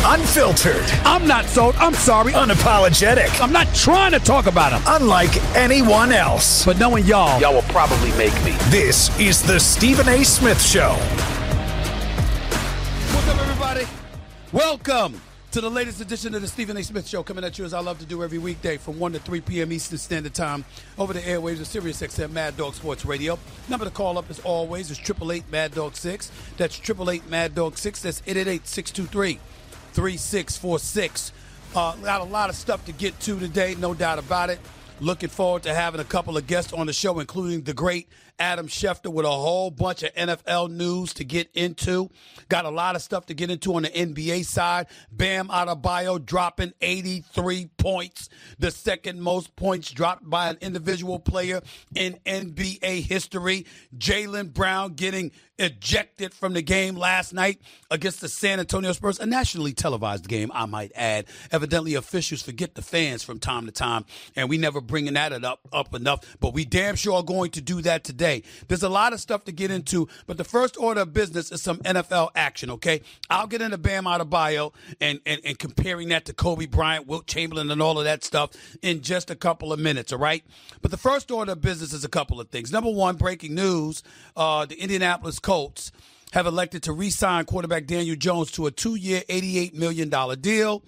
Unfiltered. I'm not sold. I'm sorry. Unapologetic. I'm not trying to talk about him. Unlike anyone else. But knowing y'all will probably make me. This is the Stephen A. Smith Show. What's up, everybody? Welcome to the latest edition of the Stephen A. Smith Show, coming at you as I love to do every weekday from 1 to 3 p.m. Eastern Standard Time over the airwaves of Sirius XM Mad Dog Sports Radio. Number to call up, as always, is 888-MAD-DOG-6. That's 888-MAD-DOG-6. That's 888-623-3646. Got a lot of stuff to get to today, no doubt about it. Looking forward to having a couple of guests on the show, including the great Adam Schefter with a whole bunch of NFL news to get into. Got a lot of stuff to get into on the NBA side. Bam Adebayo dropping 83 points, the second most points dropped by an individual player in NBA history. Jaylen Brown getting ejected from the game last night against the San Antonio Spurs, a nationally televised game, I might add. Evidently, officials forget the fans from time to time, and we never bringing that up enough, but we damn sure are going to do that today. There's a lot of stuff to get into, but the first order of business is some NFL action, okay? I'll get into Bam Adebayo and comparing that to Kobe Bryant, Wilt Chamberlain, and all of that stuff in just a couple of minutes, all right? But the first order of business is a couple of things. Number one, breaking news, the Indianapolis Colts have elected to re-sign quarterback Daniel Jones to a 2-year, $88 million deal.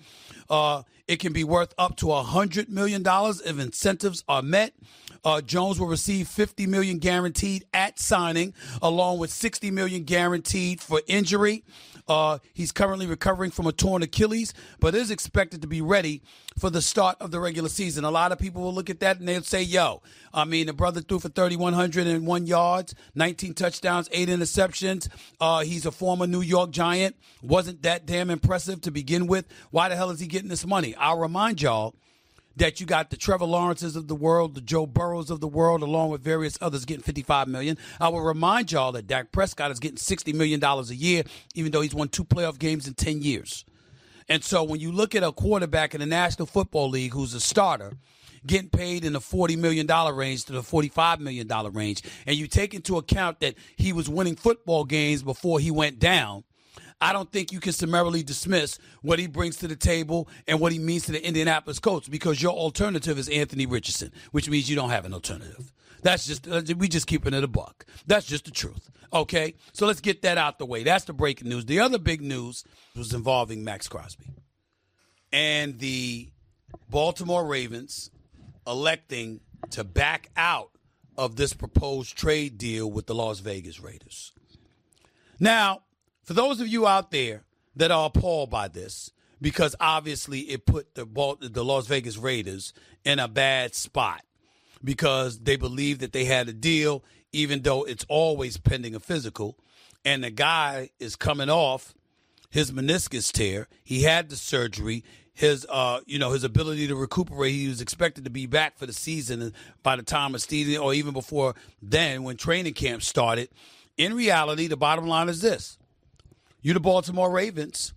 It can be worth up to $100 million if incentives are met. Jones will receive $50 million guaranteed at signing, along with $60 million guaranteed for injury. He's currently recovering from a torn Achilles, but is expected to be ready for the start of the regular season. A lot of people will look at that and they'll say, the brother threw for 3,101 yards, 19 touchdowns, 8 interceptions. He's a former New York Giant. Wasn't that damn impressive to begin with? Why the hell is he getting this money? I'll remind y'all that you got the Trevor Lawrences of the world, the Joe Burrows of the world, along with various others getting $55 million. I will remind y'all that Dak Prescott is getting $60 million a year, even though he's won 2 playoff games in 10 years. And so when you look at a quarterback in the National Football League who's a starter, getting paid in the $40 million range to the $45 million range, and you take into account that he was winning football games before he went down, I don't think you can summarily dismiss what he brings to the table and what he means to the Indianapolis Colts, because your alternative is Anthony Richardson, which means you don't have an alternative. That's just, we just keeping it a buck. That's just the truth. Okay? So let's get that out the way. That's the breaking news. The other big news was involving Maxx Crosby and the Baltimore Ravens electing to back out of this proposed trade deal with the Las Vegas Raiders. Now, for those of you out there that are appalled by this, because obviously it put the Las Vegas Raiders in a bad spot because they believed that they had a deal, even though it's always pending a physical, and the guy is coming off his meniscus tear. He had the surgery. His ability to recuperate, he was expected to be back for the season by the time of season, or even before then when training camp started. In reality, the bottom line is this. You, the Baltimore Ravens,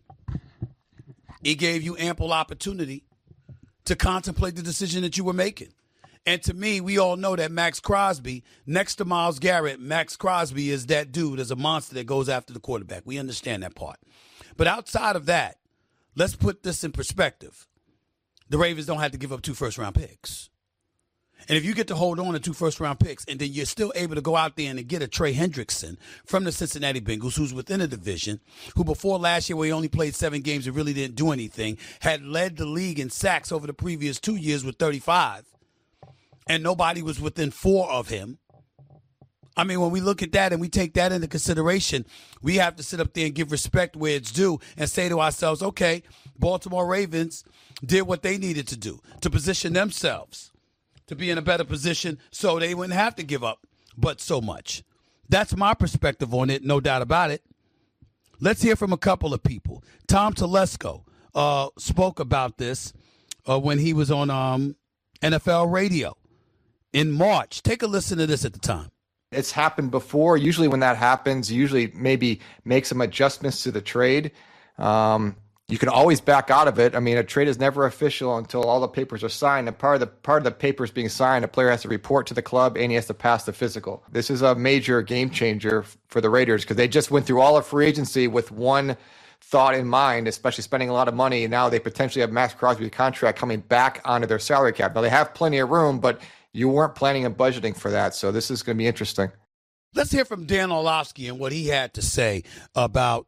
it gave you ample opportunity to contemplate the decision that you were making. And to me, we all know that Maxx Crosby, next to Myles Garrett, Maxx Crosby is that dude, is a monster that goes after the quarterback. We understand that part. But outside of that, let's put this in perspective. The Ravens don't have to give up 2 first-round picks. And if you get to hold on to 2 first-round picks and then you're still able to go out there and get a Trey Hendrickson from the Cincinnati Bengals, who's within a division, who before last year where he only played 7 games and really didn't do anything, had led the league in sacks over the previous 2 years with 35, and nobody was within 4 of him. I mean, when we look at that and we take that into consideration, we have to sit up there and give respect where it's due and say to ourselves, okay, Baltimore Ravens did what they needed to do to position themselves to be in a better position so they wouldn't have to give up but so much. That's my perspective on it, no doubt about it. Let's hear from a couple of people. Tom Telesco spoke about this when he was on NFL radio in March. Take a listen to this at the time. It's happened before. Usually when that happens, usually maybe make some adjustments to the trade. You can always back out of it. I mean, a trade is never official until all the papers are signed. And part of the papers being signed, a player has to report to the club and he has to pass the physical. This is a major game changer for the Raiders because they just went through all of free agency with one thought in mind, especially spending a lot of money. And now they potentially have Max Crosby's contract coming back onto their salary cap. Now they have plenty of room, but you weren't planning and budgeting for that. So this is going to be interesting. Let's hear from Dan Orlovsky and what he had to say about,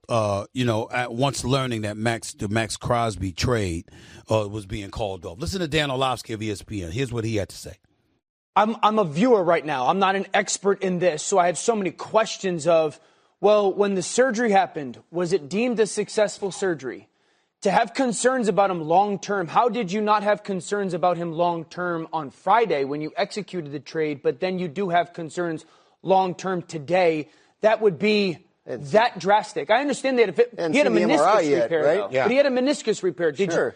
once learning that the Max Crosby trade was being called off. Listen to Dan Orlovsky of ESPN. Here's what he had to say. I'm a viewer right now. I'm not an expert in this, so I have so many questions of, well, when the surgery happened, was it deemed a successful surgery? To have concerns about him long-term, how did you not have concerns about him long-term on Friday when you executed the trade, but then you do have concerns long-term today? That would be that drastic. I understand that if he had a meniscus repair, right? But he had a meniscus repair.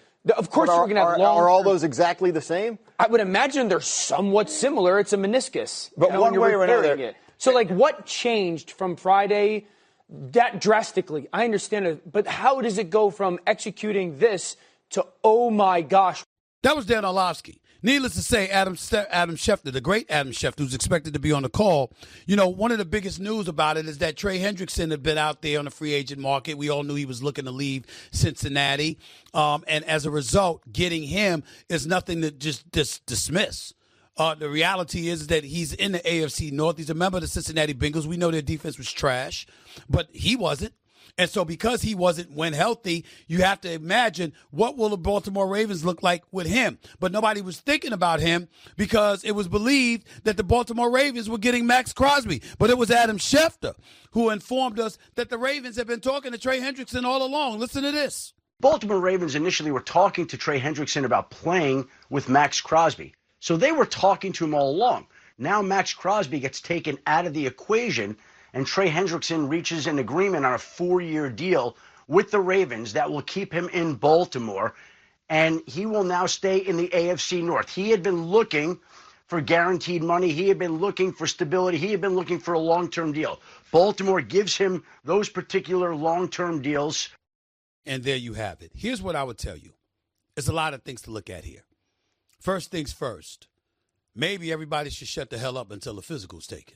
Of course, you're going to have long. Are all those exactly the same? I would imagine they're somewhat similar. It's a meniscus, but one way or another. So, what changed from Friday that drastically? I understand it, but how does it go from executing this to, oh my gosh? That was Dan Orlovsky. Needless to say, Adam Schefter, the great Adam Schefter, who's expected to be on the call, one of the biggest news about it is that Trey Hendrickson had been out there on the free agent market. We all knew he was looking to leave Cincinnati. And as a result, getting him is nothing to just dismiss. The reality is that he's in the AFC North. He's a member of the Cincinnati Bengals. We know their defense was trash, but he wasn't. And so because he wasn't when healthy, you have to imagine what will the Baltimore Ravens look like with him. But nobody was thinking about him because it was believed that the Baltimore Ravens were getting Max Crosby. But it was Adam Schefter who informed us that the Ravens have been talking to Trey Hendrickson all along. Listen to this. Baltimore Ravens initially were talking to Trey Hendrickson about playing with Max Crosby. So they were talking to him all along. Now Max Crosby gets taken out of the equation, and Trey Hendrickson reaches an agreement on a 4-year deal with the Ravens that will keep him in Baltimore, and he will now stay in the AFC North. He had been looking for guaranteed money. He had been looking for stability. He had been looking for a long-term deal. Baltimore gives him those particular long-term deals. And there you have it. Here's what I would tell you. There's a lot of things to look at here. First things first, maybe everybody should shut the hell up until the physical's taken.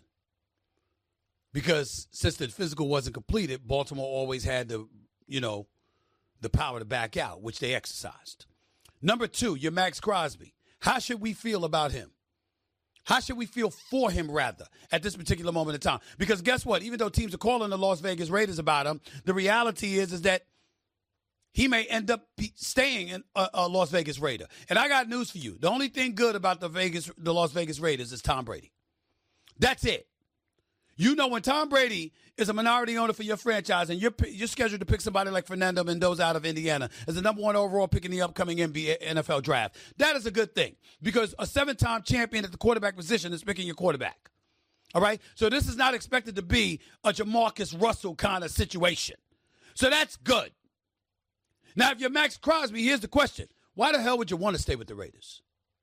Because since the physical wasn't completed, Baltimore always had the power to back out, which they exercised. Number 2, your Max Crosby. How should we feel about him? How should we feel for him, rather, at this particular moment in time? Because guess what? Even though teams are calling the Las Vegas Raiders about him, the reality is that he may end up staying in a Las Vegas Raider. And I got news for you. The only thing good about the Las Vegas Raiders is Tom Brady. That's it. When Tom Brady is a minority owner for your franchise and you're scheduled to pick somebody like Fernando Mendoza out of Indiana as the number 1 overall pick in the upcoming NFL draft, that is a good thing because a 7-time champion at the quarterback position is picking your quarterback. All right? So this is not expected to be a Jamarcus Russell kind of situation. So that's good. Now, if you're Max Crosby, here's the question. Why the hell would you want to stay with the Raiders?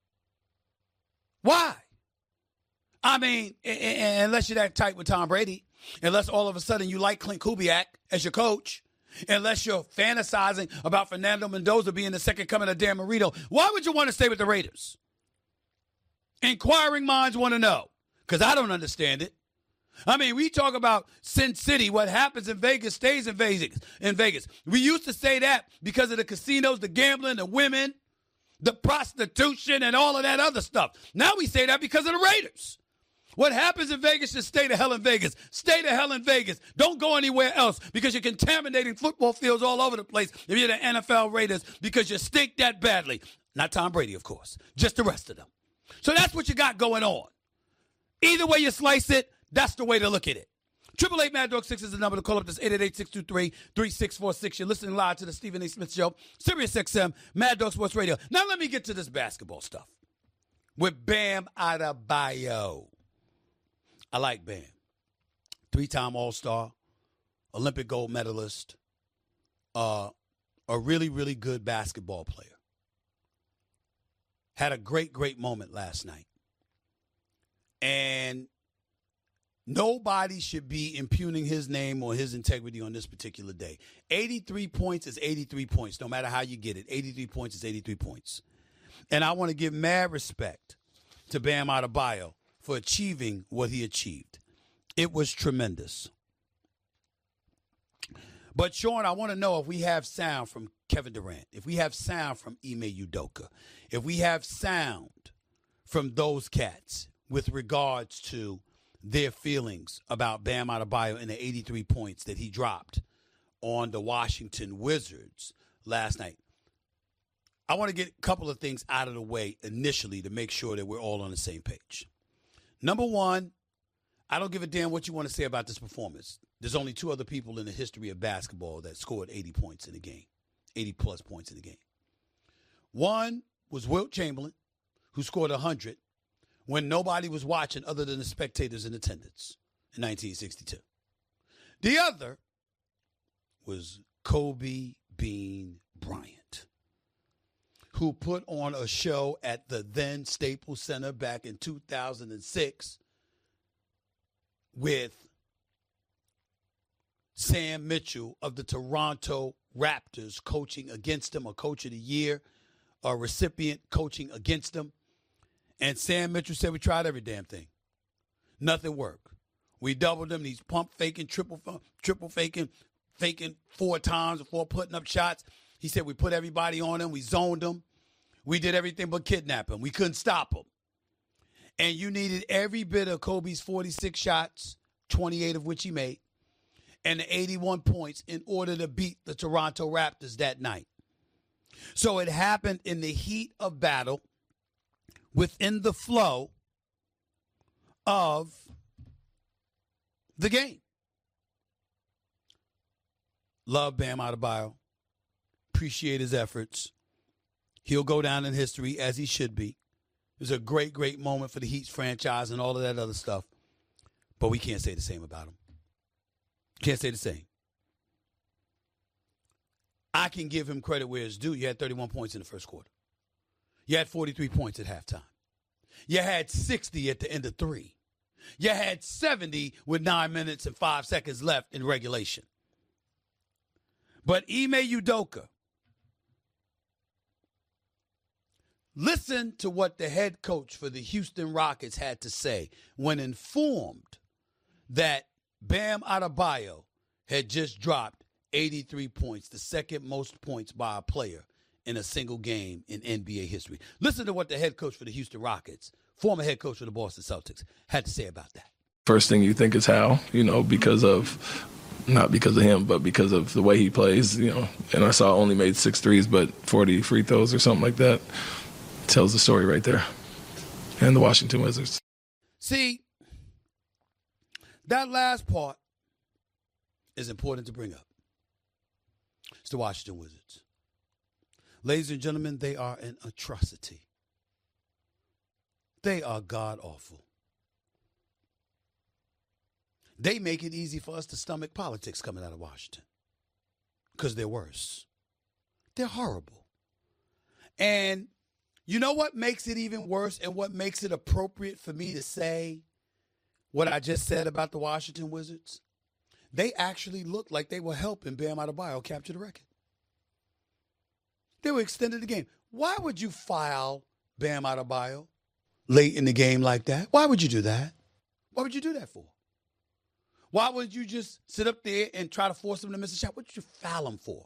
Why? I mean, unless you're that tight with Tom Brady, unless all of a sudden you like Clint Kubiak as your coach, unless you're fantasizing about Fernando Mendoza being the second coming of Dan Marino, why would you want to stay with the Raiders? Inquiring minds want to know, because I don't understand it. I mean, we talk about Sin City. What happens in Vegas stays in Vegas. We used to say that because of the casinos, the gambling, the women, the prostitution, and all of that other stuff. Now we say that because of the Raiders. What happens in Vegas should stay the hell in Vegas. Stay the hell in Vegas. Don't go anywhere else because you're contaminating football fields all over the place if you're the NFL Raiders because you stink that badly. Not Tom Brady, of course. Just the rest of them. So that's what you got going on. Either way you slice it, that's the way to look at it. 888 Mad Dog 6 is the number to call up. This 888-623-3646. You're listening live to the Stephen A. Smith Show, Sirius XM, Mad Dog Sports Radio. Now let me get to this basketball stuff with Bam Adebayo. I like Bam. 3-time All-Star, Olympic gold medalist, a really, really good basketball player. Had a great, great moment last night. And nobody should be impugning his name or his integrity on this particular day. 83 points is 83 points, no matter how you get it. 83 points is 83 points. And I want to give mad respect to Bam Adebayo for achieving what he achieved. It was tremendous. But, Sean, I want to know if we have sound from Kevin Durant, if we have sound from Ime Udoka, if we have sound from those cats with regards to their feelings about Bam Adebayo and the 83 points that he dropped on the Washington Wizards last night. I want to get a couple of things out of the way initially to make sure that we're all on the same page. Number one, I don't give a damn what you want to say about this performance. There's only two other people in the history of basketball that scored 80 points in the game, 80-plus points in the game. One was Wilt Chamberlain, who scored 100 when nobody was watching other than the spectators in attendance in 1962. The other was Kobe Bean Bryant, who put on a show at the then Staples Center back in 2006 with Sam Mitchell of the Toronto Raptors coaching against him, a Coach of the Year, a recipient coaching against him. And Sam Mitchell said, we tried every damn thing. Nothing worked. We doubled him. He's pump faking, triple faking 4 times before putting up shots. He said we put everybody on him. We zoned him. We did everything but kidnap him. We couldn't stop him. And you needed every bit of Kobe's 46 shots, 28 of which he made, and the 81 points in order to beat the Toronto Raptors that night. So it happened in the heat of battle, within the flow of the game. Love Bam Adebayo. Appreciate his efforts. He'll go down in history as he should be. It was a great, great moment for the Heat's franchise and all of that other stuff. But we can't say the same about him. Can't say the same. I can give him credit where it's due. You had 31 points in the first quarter. You had 43 points at halftime. You had 60 at the end of 3. You had 70 with 9 minutes and 5 seconds left in regulation. But Ime Udoka, listen to what the head coach for the Houston Rockets had to say when informed that Bam Adebayo had just dropped 83 points, the second most points by a player in a single game in NBA history. Listen to what the head coach for the Houston Rockets, former head coach for the Boston Celtics, had to say about that. First thing you think is how, because of, not because of him, but because of the way he plays, and I saw only made 6 threes, but 40 free throws or something like that. Tells the story right there. And the Washington Wizards. See, that last part is important to bring up. It's the Washington Wizards. Ladies and gentlemen, they are an atrocity. They are god-awful. They make it easy for us to stomach politics coming out of Washington because they're worse. They're horrible. And you know what makes it even worse and what makes it appropriate for me to say what I just said about the Washington Wizards? They actually looked like they were helping Bam Adebayo capture the record. They were extending the game. Why would you foul Bam Adebayo late in the game like that? Why would you do that? What would you do that for? Why would you just sit up there and try to force him to miss a shot? What did you foul him for?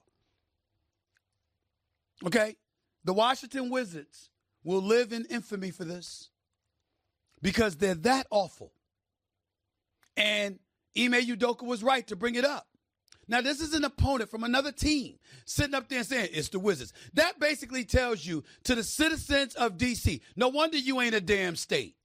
Okay? The Washington Wizards will live in infamy for this because they're that awful. And Ime Udoka was right to bring it up. Now, this is an opponent from another team sitting up there and saying, it's the Wizards. That basically tells you to the citizens of D.C., no wonder you ain't a damn state.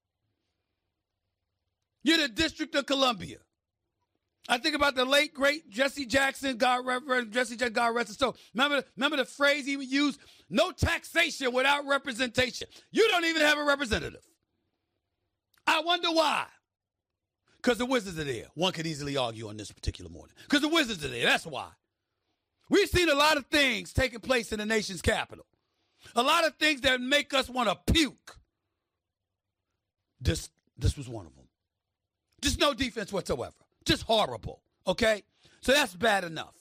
You're the District of Columbia. I think about the late, great Jesse Jackson, God rest his soul. Remember the phrase he would use? No taxation without representation. You don't even have a representative. I wonder why. Because the Wizards are there. One could easily argue on this particular morning. Because the Wizards are there. That's why. We've seen a lot of things taking place in the nation's capital. A lot of things that make us want to puke. This was one of them. Just no defense whatsoever. Just horrible. Okay? So that's bad enough.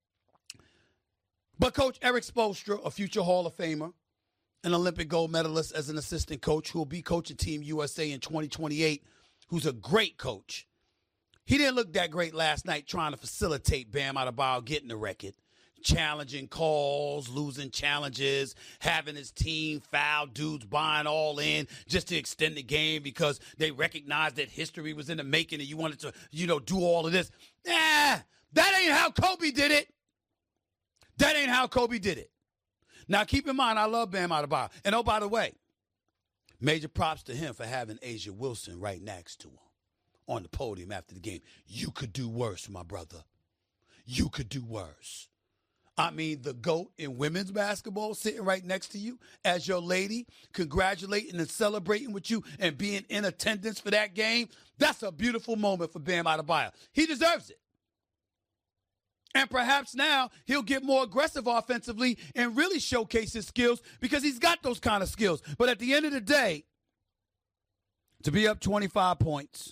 But Coach Eric Spoelstra, a future Hall of Famer, an Olympic gold medalist as an assistant coach who will be coaching Team USA in 2028, who's a great coach, He didn't look that great last night trying to facilitate Bam Adebayo getting the record. Challenging calls, losing challenges, having his team foul, dudes buying all in just to extend the game because they recognized that history was in the making and you wanted to, do all of this. Nah, that ain't how Kobe did it. That ain't how Kobe did it. Now, keep in mind, I love Bam Adebayo. And, oh, by the way, major props to him for having A'ja Wilson right next to him on the podium after the game. You could do worse, my brother. You could do worse. I mean, the GOAT in women's basketball sitting right next to you as your lady, congratulating and celebrating with you and being in attendance for that game. That's a beautiful moment for Bam Adebayo. He deserves it. And perhaps now he'll get more aggressive offensively and really showcase his skills because he's got those kind of skills. But at the end of the day, to be up 25 points,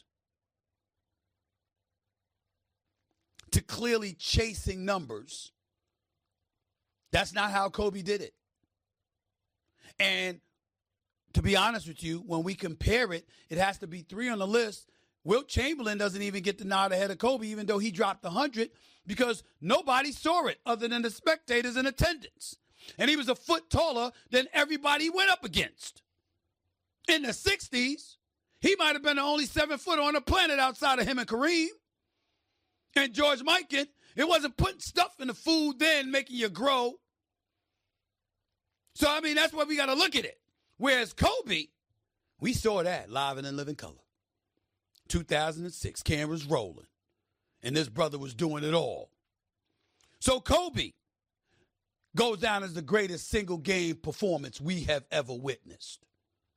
to clearly chasing numbers, that's not how Kobe did it. And to be honest with you, when we compare it, it has to be 3 on the list. Wilt Chamberlain doesn't even get the nod ahead of Kobe, even though he dropped 100, because nobody saw it other than the spectators in attendance. And he was a foot taller than everybody he went up against. In the 60s, he might have been the only 7-footer on the planet outside of him and Kareem. And George Mikan, it wasn't putting stuff in the food then making you grow. So, I mean, that's why we got to look at it. Whereas Kobe, we saw that live and in living color. 2006, cameras rolling. And this brother was doing it all. So Kobe goes down as the greatest single game performance we have ever witnessed.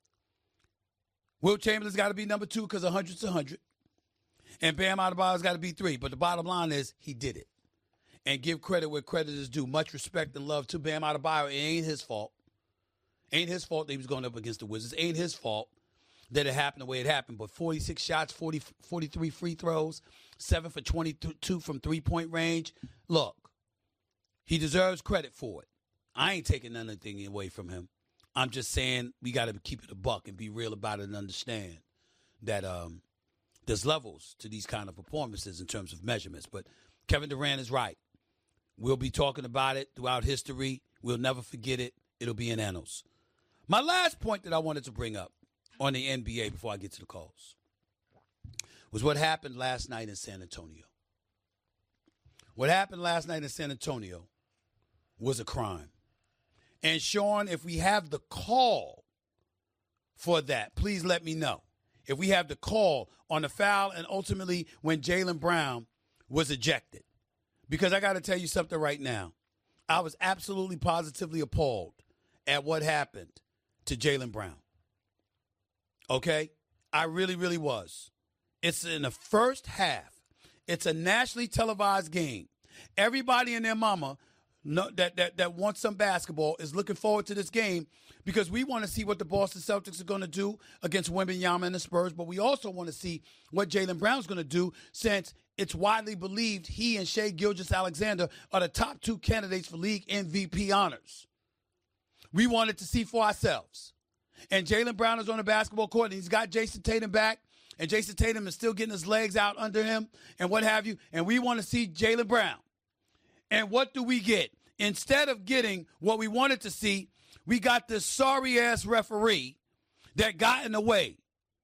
Wilt Chamberlain's got to be number 2 because 100's 100. And Bam Adebayo's got to be 3. But the bottom line is he did it. And give credit where credit is due. Much respect and love to Bam Adebayo. It ain't his fault. Ain't his fault that he was going up against the Wizards. Ain't his fault that it happened the way it happened. But 46 shots, 43 free throws, 7 for 22 from three-point range. Look, he deserves credit for it. I ain't taking anything away from him. I'm just saying we got to keep it a buck and be real about it and understand that there's levels to these kind of performances in terms of measurements. But Kevin Durant is right. We'll be talking about it throughout history. We'll never forget it. It'll be in annals. My last point that I wanted to bring up on the NBA before I get to the calls was what happened last night in San Antonio. What happened last night in San Antonio was a crime. And, Sean, if we have the call for that, please let me know. If we have the call on the foul and ultimately when Jaylen Brown was ejected. Because I got to tell you something right now. I was absolutely positively appalled at what happened to Jaylen Brown. Okay? I really, really was. It's in the first half. It's a nationally televised game. Everybody and their mama that wants some basketball is looking forward to this game because we want to see what the Boston Celtics are going to do against Wembanyama and the Spurs, but we also want to see what Jaylen Brown's going to do since it's widely believed he and Shai Gilgeous-Alexander are the top 2 candidates for league MVP honors. We wanted to see for ourselves. And Jaylen Brown is on the basketball court, and he's got Jason Tatum back, and Jason Tatum is still getting his legs out under him and what have you, and we want to see Jaylen Brown. And what do we get? Instead of getting what we wanted to see, we got this sorry-ass referee that got in the way.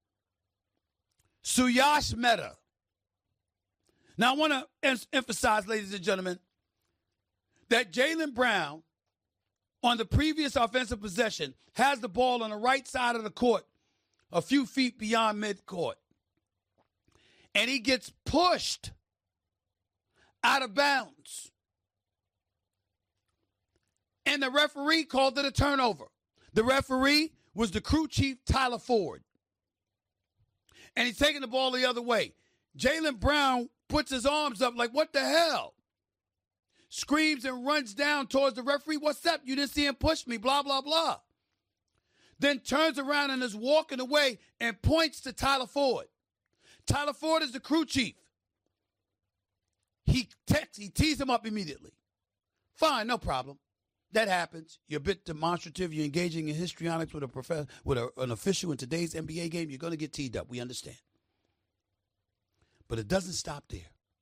Suyash Mehta. Now, I want to emphasize, ladies and gentlemen, that Jaylen Brown, on the previous offensive possession, has the ball on the right side of the court, a few feet beyond midcourt. And he gets pushed out of bounds. And the referee called it a turnover. The referee was the crew chief, Tyler Ford. And he's taking the ball the other way. Jaylen Brown puts his arms up like, what the hell? Screams and runs down towards the referee. What's up? You didn't see him push me, blah, blah, blah. Then turns around and is walking away and points to Tyler Ford. Tyler Ford is the crew chief. He tees him up immediately. Fine, no problem. That happens. You're a bit demonstrative. You're engaging in histrionics with an official in today's NBA game. You're going to get teed up. We understand. But it doesn't stop there.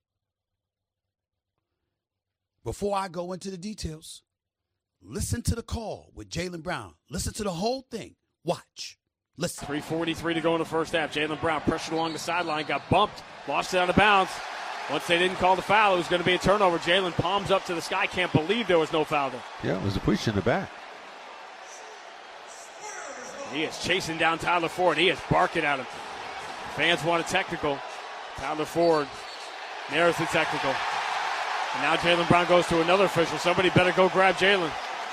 Before I go into the details, listen to the call with Jaylen Brown. Listen to the whole thing. Watch. Listen. 3:43 to go in the first half. Jaylen Brown pressured along the sideline, got bumped, lost it out of bounds. Once they didn't call the foul, it was going to be a turnover. Jaylen palms up to the sky. Can't believe there was no foul there. Yeah, it was a push in the back. He is chasing down Tyler Ford. He is barking at him. Fans want a technical. Tyler Ford narrows the technical. And now Jaylen Brown goes to another official. Somebody better go grab Jaylen.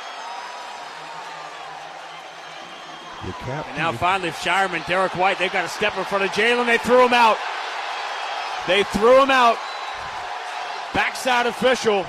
And now finally, Shireman, Derek White, they've got to step in front of Jaylen. They threw him out. They threw him out. Backside official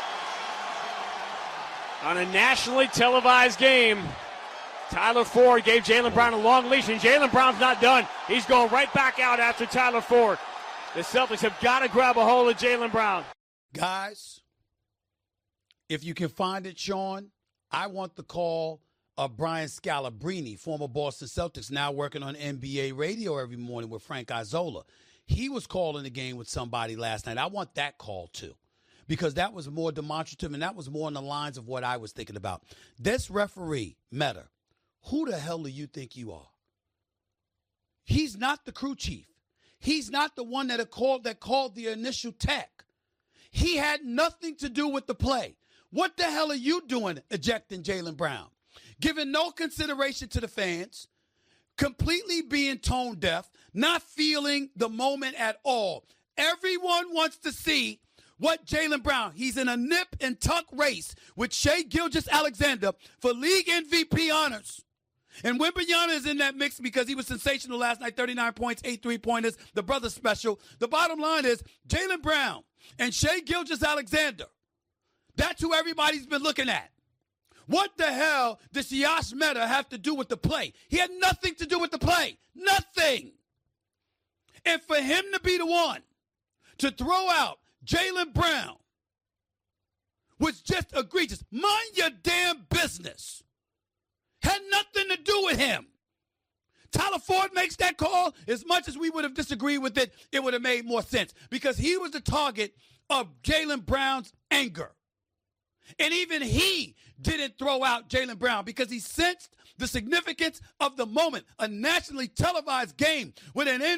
on a nationally televised game. Tyler Ford gave Jaylen Brown a long leash, and Jaylen Brown's not done. He's going right back out after Tyler Ford. The Celtics have got to grab a hold of Jaylen Brown. Guys, if you can find it, Sean, I want the call of Brian Scalabrine, former Boston Celtics, now working on NBA radio every morning with Frank Isola. He was calling the game with somebody last night. I want that call, too, because that was more demonstrative, and that was more on the lines of what I was thinking about. This referee, Meta, who the hell do you think you are? He's not the crew chief. He's not the one that called the initial tech. He had nothing to do with the play. What the hell are you doing ejecting Jaylen Brown? Giving no consideration to the fans, completely being tone deaf, not feeling the moment at all. Everyone wants to see what Jaylen Brown, he's in a nip and tuck race with Shai Gilgeous-Alexander for league MVP honors. And Wembanyama is in that mix because he was sensational last night, 39 points, 8 3-pointers, the brother special. The bottom line is Jaylen Brown and Shai Gilgeous-Alexander. That's who everybody's been looking at. What the hell does Josh Meta have to do with the play? He had nothing to do with the play. Nothing. And for him to be the one to throw out Jaylen Brown was just egregious. Mind your damn business. Had nothing to do with him. Tyler Ford makes that call. As much as we would have disagreed with it, it would have made more sense because he was the target of Jaylen Brown's anger. And even he didn't throw out Jaylen Brown because he sensed the significance of the moment, a nationally televised game with an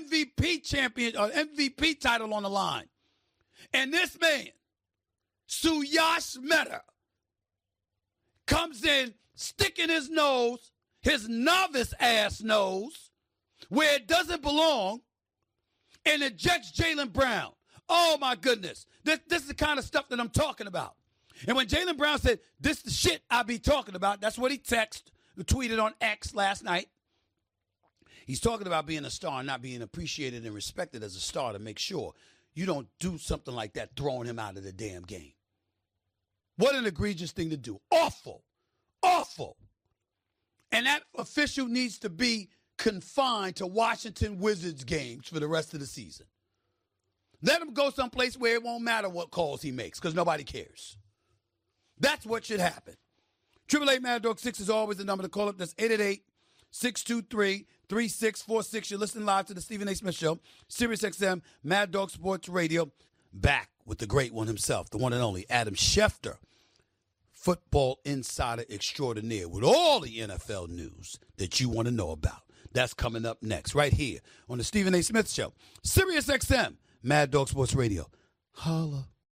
MVP title on the line. And this man, Suyash Mehta, comes in sticking his nose, his novice-ass nose, where it doesn't belong, and ejects Jaylen Brown. Oh, my goodness. This is the kind of stuff that I'm talking about. And when Jaylen Brown said, this is the shit I be talking about, that's what he tweeted on X last night. He's talking about being a star and not being appreciated and respected as a star to make sure you don't do something like that, throwing him out of the damn game. What an egregious thing to do. Awful. Awful. And that official needs to be confined to Washington Wizards games for the rest of the season. Let him go someplace where it won't matter what calls he makes because nobody cares. That's what should happen. 888 Mad Dog 6 is always the number to call up. That's 888-623-3646. You're listening live to the Stephen A. Smith Show, Sirius XM, Mad Dog Sports Radio. Back with the great one himself, the one and only Adam Schefter, football insider extraordinaire, with all the NFL news that you want to know about. That's coming up next, right here on the Stephen A. Smith Show, Sirius XM, Mad Dog Sports Radio. Holla.